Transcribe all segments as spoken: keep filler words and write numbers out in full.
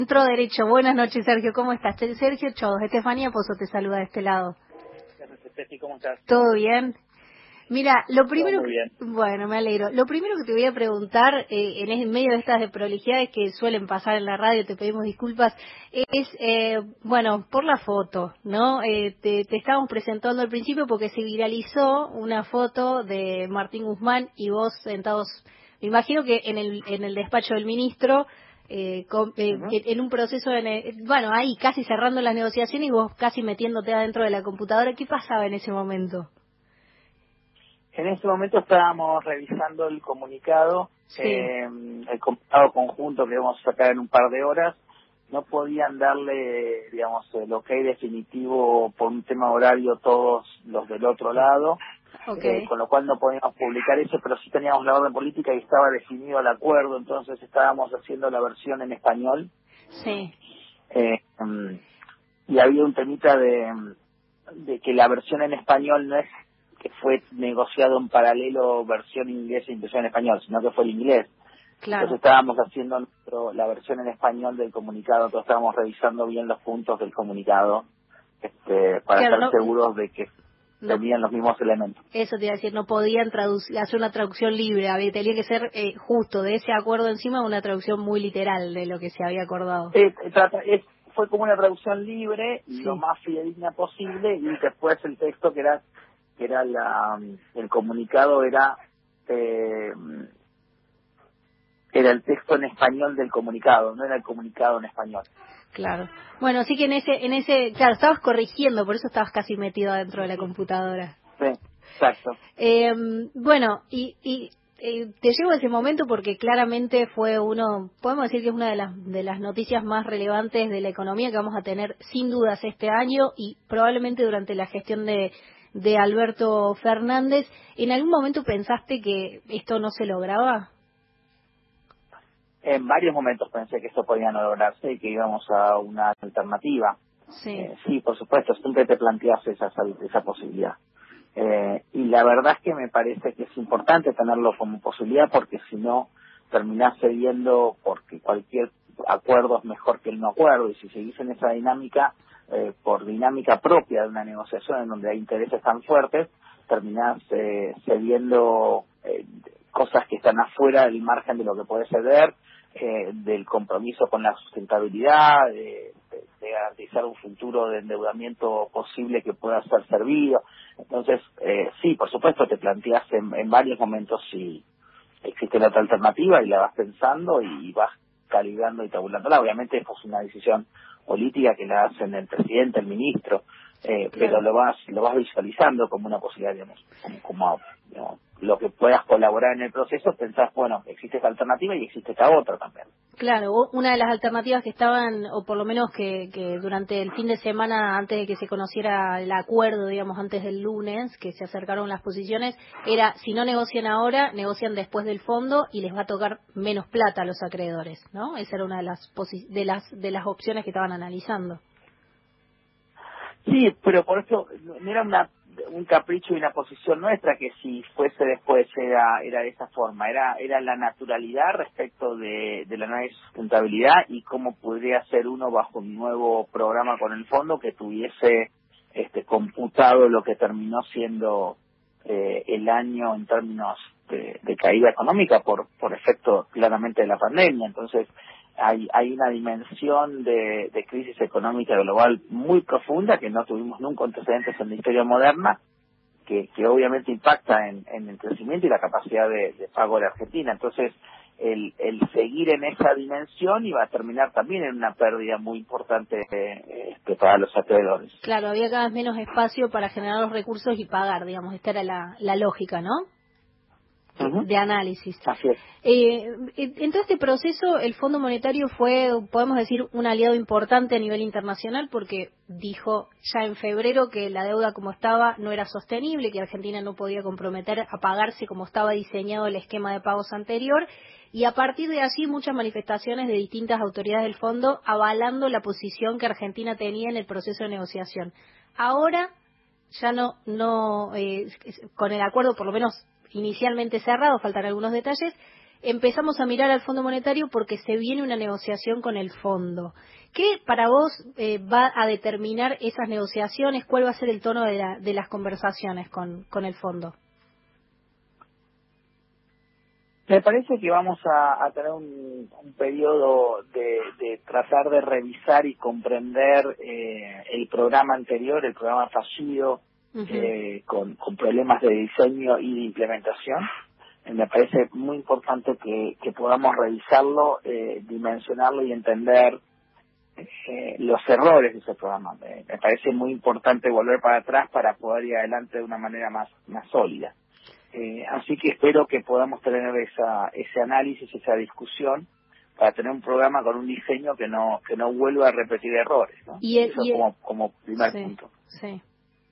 Centro Derecho. Buenas noches, Sergio. ¿Cómo estás? Sergio Chodos, Estefanía Pozo te saluda de este lado. Ceci, ¿cómo estás? ¿Todo bien? Mira, lo Todo primero muy que, bien. bueno, me alegro. Lo primero que te voy a preguntar, eh, en, en medio de estas desprolijidades que suelen pasar en la radio, te pedimos disculpas, es, eh, bueno, por la foto, ¿no? Eh, te, te estábamos presentando al principio porque se viralizó una foto de Martín Guzmán y vos sentados, me imagino que en el, en el despacho del ministro, eh, con, eh, Ujú. en un proceso, de, bueno, ahí casi cerrando las negociaciones y vos casi metiéndote adentro de la computadora. ¿Qué pasaba en ese momento? En este momento estábamos revisando el comunicado, Sí. eh, el comunicado conjunto que vamos a sacar en un par de horas. No podían darle, digamos, el ok definitivo por un tema horario todos los del otro lado, eh, Okay. con lo cual no podíamos publicar eso, pero sí teníamos la orden política y estaba definido el acuerdo, entonces estábamos haciendo la versión en español. Sí, Eh, mm, y había un temita de, de que la versión en español no es que fue negociado en paralelo versión inglés e impresión en español, sino que fue el inglés. Entonces claro. estábamos haciendo nuestro, la versión en español del comunicado, entonces estábamos revisando bien los puntos del comunicado este, para Claro, estar no, seguros de que no, tenían los mismos elementos. eso te iba a decir, no podían traducir, hacer una traducción libre, había, tenía que ser eh, justo de ese acuerdo encima una traducción muy literal de lo que se había acordado. Eh, trata- es- fue como una traducción libre, lo Sí, más fidedigna posible, y después el texto que era que era la el comunicado era eh, era el texto en español del comunicado, no era el comunicado en español. claro. Bueno, sí que en ese, en ese, claro, estabas corrigiendo, por eso estabas casi metido adentro de la computadora. Sí, exacto. Eh, bueno, y, y eh, te llevo a ese momento porque claramente fue uno, podemos decir que es una de las, de las noticias más relevantes de la economía que vamos a tener sin dudas este año y probablemente durante la gestión de, de Alberto Fernández. ¿En algún momento pensaste que esto no se lograba? En varios momentos pensé que esto podía no lograrse y que íbamos a una alternativa. Sí, Eh, sí, por supuesto, siempre te planteas esa, esa posibilidad. Eh, y la verdad es que me parece que es importante tenerlo como posibilidad porque si no terminás cediendo porque cualquier acuerdo es mejor que el no acuerdo y si seguís en esa dinámica, eh, por dinámica propia de una negociación en donde hay intereses tan fuertes, terminás eh, cediendo eh, cosas que están afuera del margen de lo que puede ceder, eh, del compromiso con la sustentabilidad, de, de, de garantizar un futuro de endeudamiento posible que pueda ser servido. Entonces, eh, sí, por supuesto, te planteas en, en varios momentos si existe la otra alternativa y la vas pensando y vas calibrando y tabulándola. Obviamente esto es una decisión política que la hacen el presidente, el ministro, eh, pero claro. lo vas lo vas visualizando como una posibilidad, digamos, como, como digamos, lo que puedas colaborar en el proceso, pensás, bueno, existe esta alternativa y existe esta otra también. Claro, o- una de las alternativas que estaban, o por lo menos que, que durante el fin de semana, antes de que se conociera el acuerdo, digamos, antes del lunes, que se acercaron las posiciones, era, si no negocian ahora, negocian después del fondo y les va a tocar menos plata a los acreedores, ¿no? Esa era una de las, posi- de las, de las opciones que estaban analizando. Sí, pero por eso no era una, un capricho y una posición nuestra que si fuese después era era de esa forma, era era la naturalidad respecto de, de la análisis de sustentabilidad y cómo podría ser uno bajo un nuevo programa con el fondo que tuviese este computado lo que terminó siendo eh, el año en términos de, de caída económica por por efecto claramente de la pandemia. Entonces hay hay una dimensión de, de crisis económica global muy profunda que no tuvimos nunca antecedentes en la historia moderna, que, que obviamente impacta en, en el crecimiento y la capacidad de, de pago de la Argentina. Entonces, el, el seguir en esa dimensión iba a terminar también en una pérdida muy importante eh, este, para los acreedores. Claro, había cada vez menos espacio para generar los recursos y pagar, digamos, esta era la, la lógica, ¿no? De, Ujú. de análisis. Así es. Eh, en todo este proceso, el Fondo Monetario fue, podemos decir, un aliado importante a nivel internacional porque dijo ya en febrero que la deuda como estaba no era sostenible, que Argentina no podía comprometer a pagarse como estaba diseñado el esquema de pagos anterior, y a partir de allí muchas manifestaciones de distintas autoridades del fondo avalando la posición que Argentina tenía en el proceso de negociación. Ahora ya no, no eh, con el acuerdo por lo menos inicialmente cerrado, faltan algunos detalles, empezamos a mirar al Fondo Monetario porque se viene una negociación con el fondo. ¿Qué para vos eh, va a determinar esas negociaciones? ¿Cuál va a ser el tono de, la, de las conversaciones con, con el fondo? Me parece que vamos a, a tener un, un periodo de, de tratar de revisar y comprender eh, el programa anterior, el programa fallido, uh-huh. eh, con, con problemas de diseño y de implementación. Eh, me parece muy importante que, que podamos revisarlo, eh, dimensionarlo y entender eh, los errores de ese programa. Me, me parece muy importante volver para atrás para poder ir adelante de una manera más, más sólida. Eh, así que espero que podamos tener esa, ese análisis, esa discusión, para tener un programa con un diseño que no que no vuelva a repetir errores, ¿no? Y el, Eso y el, como, como primer sí, punto. Sí.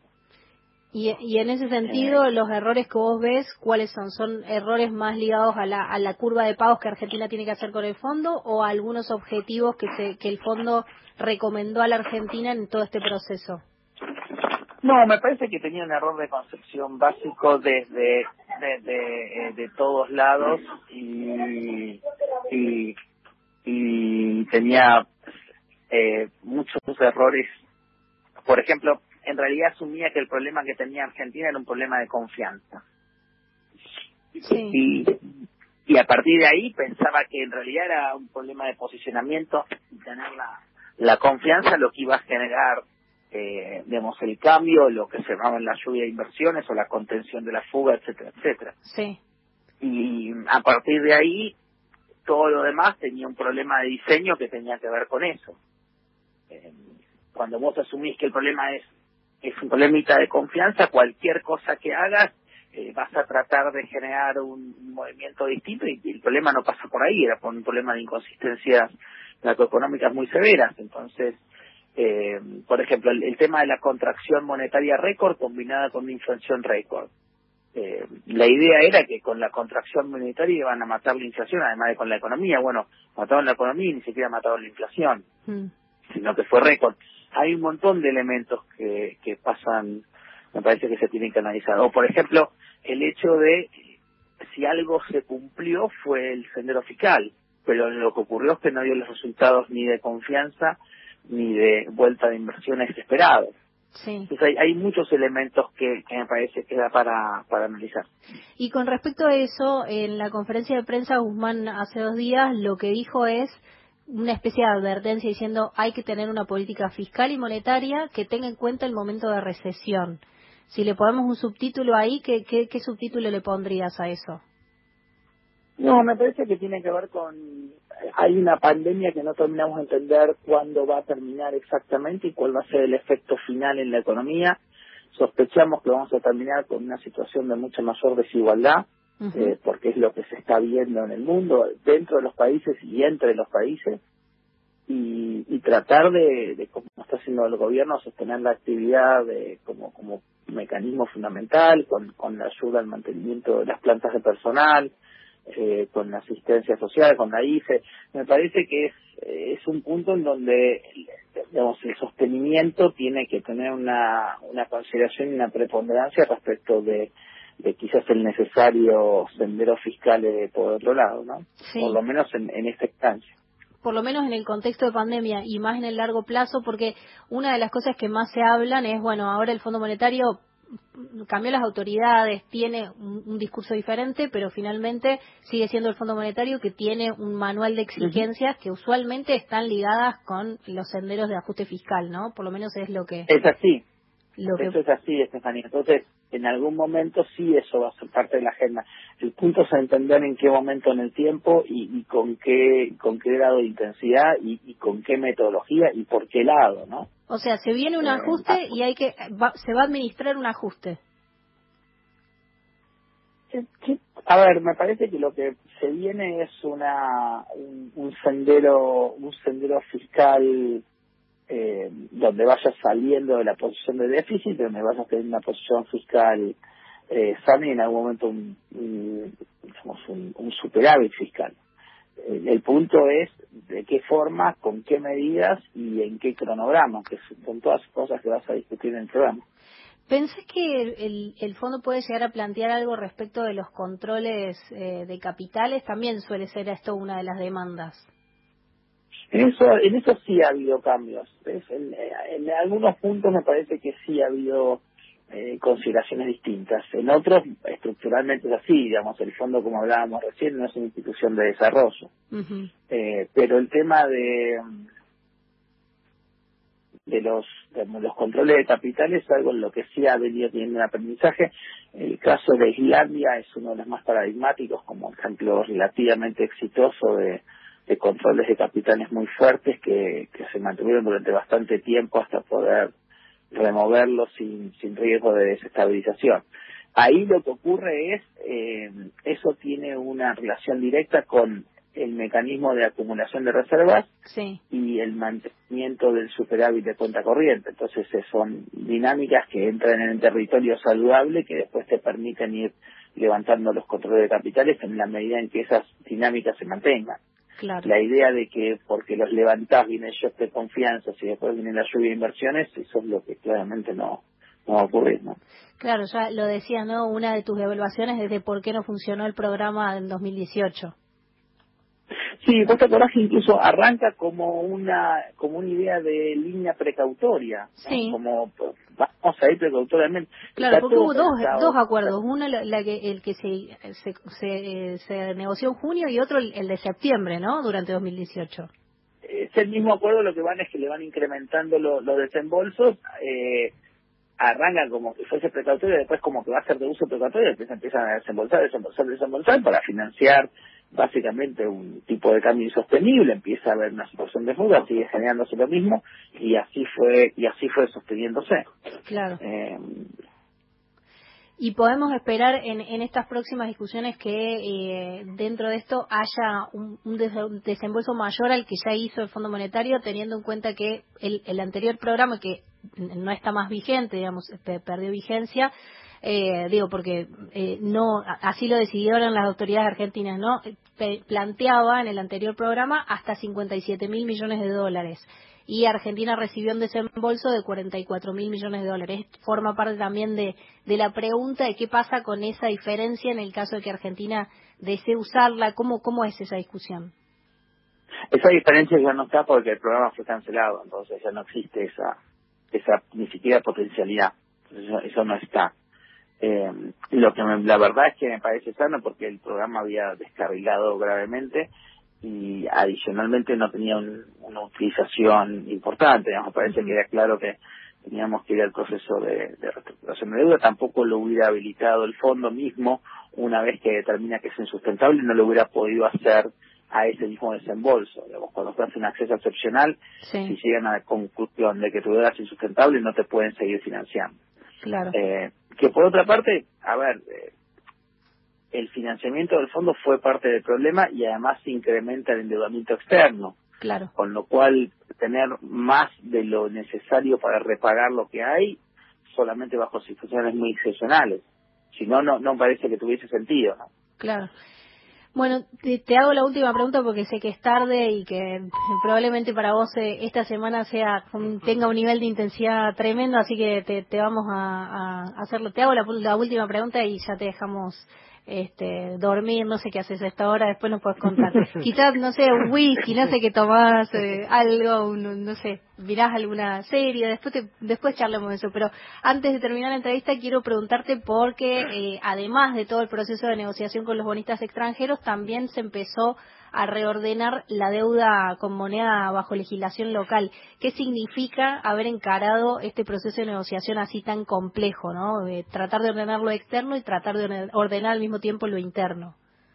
Y, y en ese sentido, eh, los errores que vos ves, ¿cuáles son? ¿Son errores más ligados a la, a la curva de pagos que Argentina tiene que hacer con el fondo o a algunos objetivos que, se, que el fondo recomendó a la Argentina en todo este proceso? No, me parece que tenía un error de concepción básico desde, desde eh, de todos lados y y, y tenía eh, muchos errores. Por ejemplo, en realidad asumía que el problema que tenía Argentina era un problema de confianza. Sí. Y, y a partir de ahí pensaba que en realidad era un problema de posicionamiento y tener la, la confianza lo que iba a generar Eh, digamos, el cambio, lo que se llamaba la lluvia de inversiones o la contención de la fuga, etcétera, etcétera. Sí. Y a partir de ahí, todo lo demás tenía un problema de diseño que tenía que ver con eso. Eh, cuando vos asumís que el problema es, es un problemita de confianza, cualquier cosa que hagas, eh, vas a tratar de generar un, un movimiento distinto y, y el problema no pasa por ahí, era por un problema de inconsistencias macroeconómicas muy severas. Entonces, Eh, por ejemplo, el, el tema de la contracción monetaria récord combinada con una inflación récord. Eh, la idea era que con la contracción monetaria iban a matar la inflación, además de con la economía. Bueno, mataron la economía y ni siquiera mataron la inflación, mm. sino que fue récord. Hay un montón de elementos que, que pasan, me parece que se tienen que analizar. O, por ejemplo, el hecho de si algo se cumplió fue el sendero fiscal, pero lo que ocurrió es que no dio los resultados ni de confianza ni de vuelta de inversiones esperados. Sí. Entonces hay, hay muchos elementos que, que me parece que da para, para analizar. Y con respecto a eso, en la conferencia de prensa Guzmán hace dos días lo que dijo es una especie de advertencia diciendo hay que tener una política fiscal y monetaria que tenga en cuenta el momento de recesión. Si le ponemos un subtítulo ahí, ¿qué, qué, qué subtítulo le pondrías a eso? No, me parece que tiene que ver con... Hay una pandemia que no terminamos de entender cuándo va a terminar exactamente y cuál va a ser el efecto final en la economía. Sospechamos que vamos a terminar con una situación de mucha mayor desigualdad, uh-huh. eh, porque es lo que se está viendo en el mundo, dentro de los países y entre los países, y, y tratar de, de, como está haciendo el gobierno, sostener la actividad de, como, como mecanismo fundamental, con, con la ayuda al mantenimiento de las plantas de personal, Eh, con la asistencia social, con la I F E. Me parece que es, es un punto en donde, digamos, el sostenimiento tiene que tener una, una consideración y una preponderancia respecto de, de quizás el necesario sendero fiscal eh, por otro lado, ¿no? Sí. Por lo menos en, en esta instancia. Por lo menos en el contexto de pandemia y más en el largo plazo, porque una de las cosas que más se hablan es, bueno, ahora el Fondo Monetario cambió las autoridades, tiene un, un discurso diferente, pero finalmente sigue siendo el Fondo Monetario que tiene un manual de exigencias uh-huh. que usualmente están ligadas con los senderos de ajuste fiscal, ¿no? Por lo menos es lo que... Es así. Lo eso que... es así, Estefanía. Entonces, en algún momento sí eso va a ser parte de la agenda. El punto es entender en qué momento en el tiempo y, y con qué con qué grado de intensidad y, y con qué metodología y por qué lado, ¿no? O sea, se viene un eh, ajuste ah, y hay que va, se va a administrar un ajuste. Sí, sí. A ver, me parece que lo que se viene es una un, un sendero un sendero fiscal eh, donde vayas saliendo de la posición de déficit, donde vayas a tener una posición fiscal eh, sana y en algún momento un, un, digamos, un, un superávit fiscal. El, el punto es de qué forma, con qué medidas y en qué cronograma, que son todas cosas que vas a discutir en el programa. ¿Pensás que el, el fondo puede llegar a plantear algo respecto de los controles eh, de capitales? También suele ser esto una de las demandas. En eso, en eso sí ha habido cambios. ¿Ves? En, en algunos puntos me parece que sí ha habido eh, consideraciones distintas. En otros, estructuralmente es así, digamos, el fondo, como hablábamos recién, no es una institución de desarrollo. Uh-huh. Eh, pero el tema de de los de los controles de capitales es algo en lo que sí ha venido teniendo un aprendizaje. El caso de Islandia es uno de los más paradigmáticos, como ejemplo relativamente exitoso de, de controles de capitales muy fuertes que, que se mantuvieron durante bastante tiempo hasta poder removerlos sin, sin riesgo de desestabilización. Ahí lo que ocurre es, eh, eso tiene una relación directa con el mecanismo de acumulación de reservas sí. y el mantenimiento del superávit de cuenta corriente. Entonces son dinámicas que entran en el territorio saludable que después te permiten ir levantando los controles de capitales en la medida en que esas dinámicas se mantengan. Claro. La idea de que porque los levantás viene el shock de confianza y después viene la lluvia de inversiones, eso es lo que claramente no, no va a ocurrir, ¿no? Claro, ya lo decías, ¿no? Una de tus evaluaciones es de por qué no funcionó el programa en dos mil dieciocho. Sí, vos te acordás que incluso arranca como una como una idea de línea precautoria, ¿no? Sí. Como vamos a ir precautoriamente. Claro, porque hubo dos, dos acuerdos, uno la, la que, el que se, se, se, se negoció en junio y otro el, el de septiembre, ¿no? Durante dos mil dieciocho. Es el mismo acuerdo, lo que van es que le van incrementando lo, los desembolsos, eh, arrancan como que fuese precautorio, después como que va a ser de uso precautorio, después empiezan a desembolsar, desembolsar, desembolsar para financiar básicamente un tipo de cambio insostenible, empieza a haber una situación de fuga, sigue generándose lo mismo y así fue y así fue sosteniéndose. Claro. Eh, y podemos esperar en, en estas próximas discusiones que eh, dentro de esto haya un, un desembolso mayor al que ya hizo el Fondo Monetario, teniendo en cuenta que el, el anterior programa, que no está más vigente, digamos, perdió vigencia, Eh, digo porque eh, no así lo decidieron las autoridades argentinas, no Pe- planteaba en el anterior programa hasta cincuenta y siete mil millones de dólares y Argentina recibió un desembolso de cuarenta y cuatro mil millones de dólares. Forma parte también de, de la pregunta de qué pasa con esa diferencia en el caso de que Argentina desee usarla. ¿Cómo, cómo es esa discusión? Esa diferencia ya no está porque el programa fue cancelado, entonces ya no existe esa esa ni siquiera potencialidad, eso, eso no está. Eh, lo que me, la verdad es que me parece sano porque el programa había descarrilado gravemente y adicionalmente no tenía un, una utilización importante. Me parece que era claro que teníamos que ir al proceso de, de reestructuración de deuda. Tampoco lo hubiera habilitado el fondo mismo una vez que determina que es insustentable, no lo hubiera podido hacer a ese mismo desembolso. Digamos, cuando se hace un acceso excepcional, sí. Si llegan a la conclusión de que tu deuda es insustentable, no te pueden seguir financiando. Claro. Eh, que por otra parte, a ver, eh, el financiamiento del fondo fue parte del problema y además se incrementa el endeudamiento externo. Claro. Con lo cual, tener más de lo necesario para repagar lo que hay, solamente bajo situaciones muy excepcionales. Si no, no, no parece que tuviese sentido, ¿no? Claro. Bueno, te, te hago la última pregunta porque sé que es tarde y que probablemente para vos eh, esta semana sea un, tenga un nivel de intensidad tremendo, así que te, te vamos a, a hacerlo. Te hago la, la última pregunta y ya te dejamos este, dormir, no sé qué haces a esta hora, después nos puedes contar. Quizás, no sé, un whisky, no sé qué tomás, eh, algo, un, no sé, mirás alguna serie, después te, después charlamos de eso. Pero antes de terminar la entrevista quiero preguntarte porque eh, además de todo el proceso de negociación con los bonistas extranjeros, también se empezó a reordenar la deuda con moneda bajo legislación local. ¿Qué significa haber encarado este proceso de negociación así tan complejo, ¿no? De tratar de ordenar lo externo y tratar de ordenar al mismo tiempo lo interno.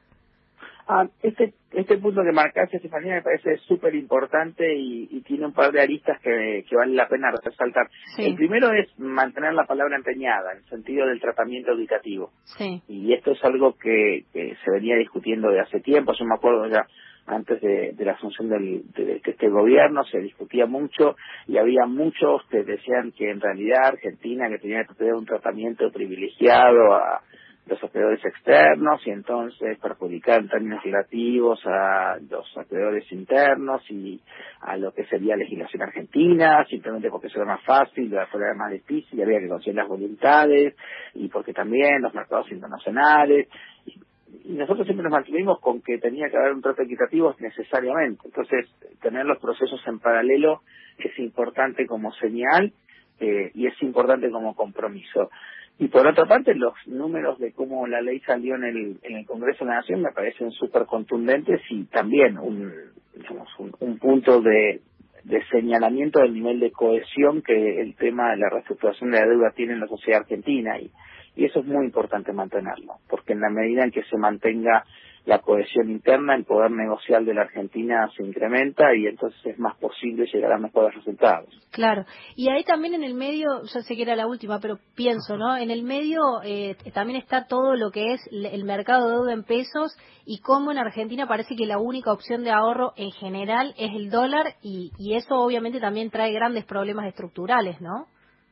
Ah, este este punto que marcaste, Estefanía, me parece súper importante y, y tiene un par de aristas que, que vale la pena resaltar. Sí. El primero es mantener la palabra empeñada, en el sentido del tratamiento educativo. Sí. Y esto es algo que, que se venía discutiendo de hace tiempo. Yo me acuerdo ya antes de, de la asunción del, de, de este gobierno, se discutía mucho y había muchos que decían que en realidad Argentina que tenía que tener un tratamiento privilegiado a los acreedores externos y entonces perjudicar en términos relativos a los acreedores internos y a lo que sería legislación argentina, simplemente porque eso era más fácil, de afuera era más difícil, y había que conseguir las voluntades, y porque también los mercados internacionales, y, y nosotros siempre nos mantuvimos con que tenía que haber un trato equitativo necesariamente. Entonces, tener los procesos en paralelo es importante como señal eh, y es importante como compromiso. Y por otra parte, los números de cómo la ley salió en el, en el Congreso de la Nación me parecen súper contundentes y también un, digamos, un, un punto de, de señalamiento del nivel de cohesión que el tema de la reestructuración de la deuda tiene en la sociedad argentina. Y, y eso es muy importante mantenerlo, porque en la medida en que se mantenga la cohesión interna, el poder negocial de la Argentina se incrementa y entonces es más posible llegar a mejores resultados. Claro, y ahí también en el medio, yo sé que era la última, pero pienso, ¿no? En el medio eh, también está todo lo que es el mercado de deuda en pesos y cómo en Argentina parece que la única opción de ahorro en general es el dólar y, y eso obviamente también trae grandes problemas estructurales, ¿no?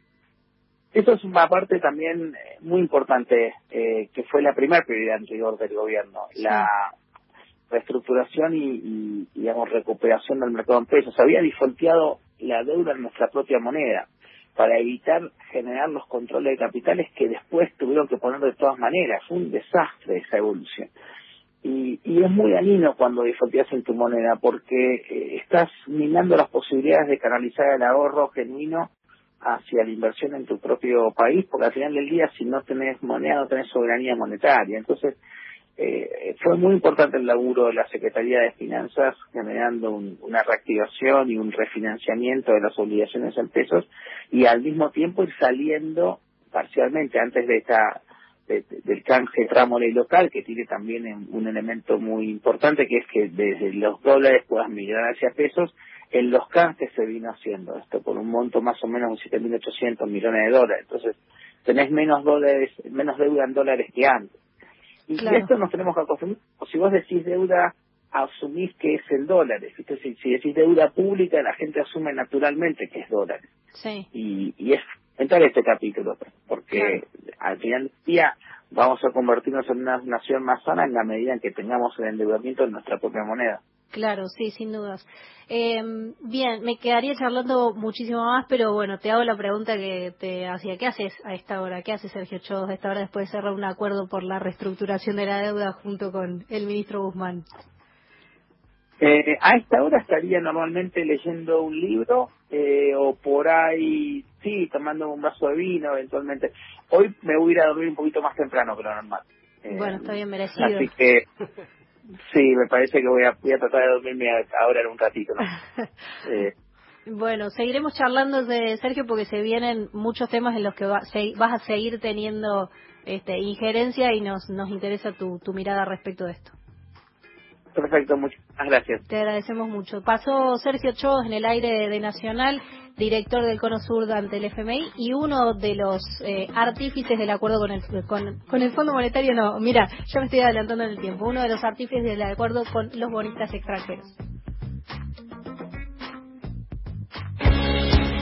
Eso es una parte también muy importante, eh, que fue la primera prioridad en rigor del gobierno, sí. La reestructuración y, y, digamos, recuperación del mercado en pesos. Había defaulteado la deuda en nuestra propia moneda para evitar generar los controles de capitales que después tuvieron que poner de todas maneras. Fue un desastre esa evolución. Y, y es muy dañino cuando defaulteas en tu moneda porque eh, estás minando las posibilidades de canalizar el ahorro genuino hacia la inversión en tu propio país, porque al final del día si no tenés moneda no tenés soberanía monetaria. Entonces eh, fue muy importante el laburo de la Secretaría de Finanzas generando un, una reactivación y un refinanciamiento de las obligaciones en pesos y al mismo tiempo ir saliendo parcialmente antes de esta de, de, del canje tramo ley local, que tiene también un elemento muy importante, que es que desde los dólares puedas migrar hacia pesos. En los canjes se vino haciendo esto por un monto más o menos de siete mil ochocientos millones de dólares. Entonces tenés menos dólares, menos deuda en dólares que antes. Y claro, esto nos tenemos que acostumbar. O si vos decís deuda, asumís que es el dólar. ¿Viste? Si, si decís deuda pública, la gente asume naturalmente que es dólares. Sí. Y, y es entrar este capítulo, porque claro, al final del día vamos a convertirnos en una nación más sana en la medida en que tengamos el endeudamiento en nuestra propia moneda. Claro, sí, sin dudas. Eh, bien, me quedaría charlando muchísimo más, pero bueno, te hago la pregunta que te hacía. ¿Qué haces a esta hora? ¿Qué hace Sergio Chodos a esta hora después de cerrar un acuerdo por la reestructuración de la deuda junto con el ministro Guzmán? Eh, a esta hora estaría normalmente leyendo un libro eh, o por ahí, sí, tomando un vaso de vino eventualmente. Hoy me voy a ir a dormir un poquito más temprano que lo normal. Eh, bueno, está bien merecido. Así que sí, me parece que voy a, voy a tratar de dormirme ahora en un ratito, ¿no? eh, Bueno, seguiremos charlando de Sergio porque se vienen muchos temas en los que va, se, vas a seguir teniendo este, injerencia y nos nos interesa tu, tu mirada respecto de esto. Perfecto, muchas gracias. Te agradecemos mucho. Pasó Sergio Chodos en el aire de, de Nacional, director del Cono Sur ante el F M I y uno de los eh, artífices del acuerdo con el, con, con el Fondo Monetario. No, mira, ya me estoy adelantando en el tiempo. Uno de los artífices del acuerdo con los bonistas extranjeros.